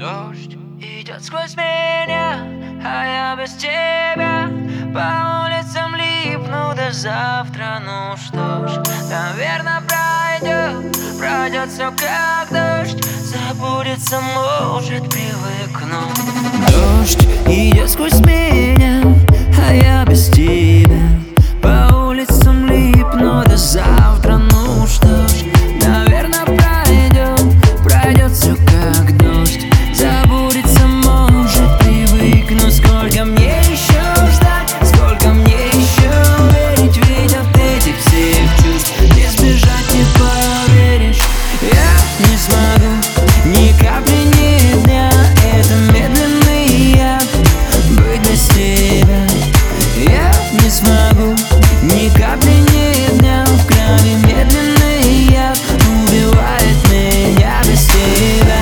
Дождь идет сквозь меня, а я без тебя по улицам липну до завтра. Ну что ж, наверное, пройдет все как дождь. Забудется, может, привыкну. Дождь идет сквозь меня, а я без тебя по улицам липну до завтра. Ну что ж, наверное, пройдет все как дождь. Забудется, может, привыкну. Сколько мне еще ждать, сколько мне еще верить, ведь от этих всех чувств не сбежать, не поверишь. Я не смогу ни капли, ни дня, это медленный яд, быть без тебя. Я не смогу ни капли, ни дня, в крови медленный яд убивает меня без тебя.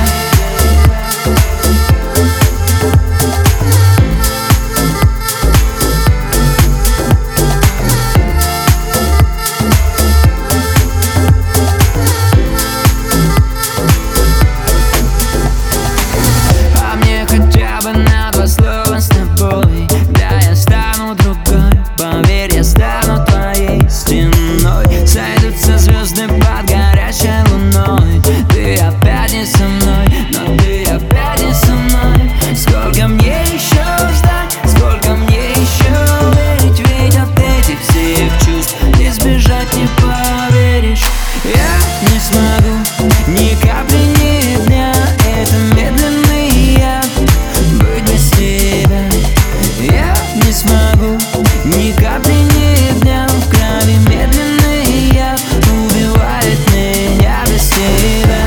А мне хотя бы на два слова с тобой, да я стану другой, поверь, я стану твоей стеной. Сойдутся звезды под горячей луной. Ты опять не со мной, но ты опять не со мной. Сколько мне еще ждать, сколько мне еще верить, ведь от этих всех чувств не сбежать, не поверишь. Я не смогу ни капли, ни дня, это медленный яд, быть без тебя. Я не смогу ни капли, ни дня, в крови медленный яд убивает меня без тебя.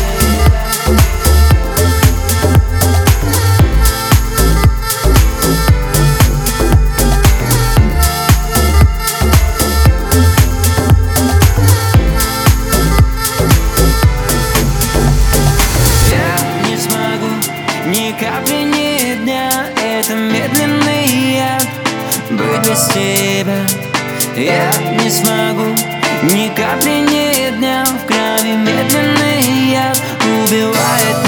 Я не смогу ни капли, ни дня, это медленный яд, быть без тебя. Я не смогу ни капли, ни дня, в крови медленный яд убивает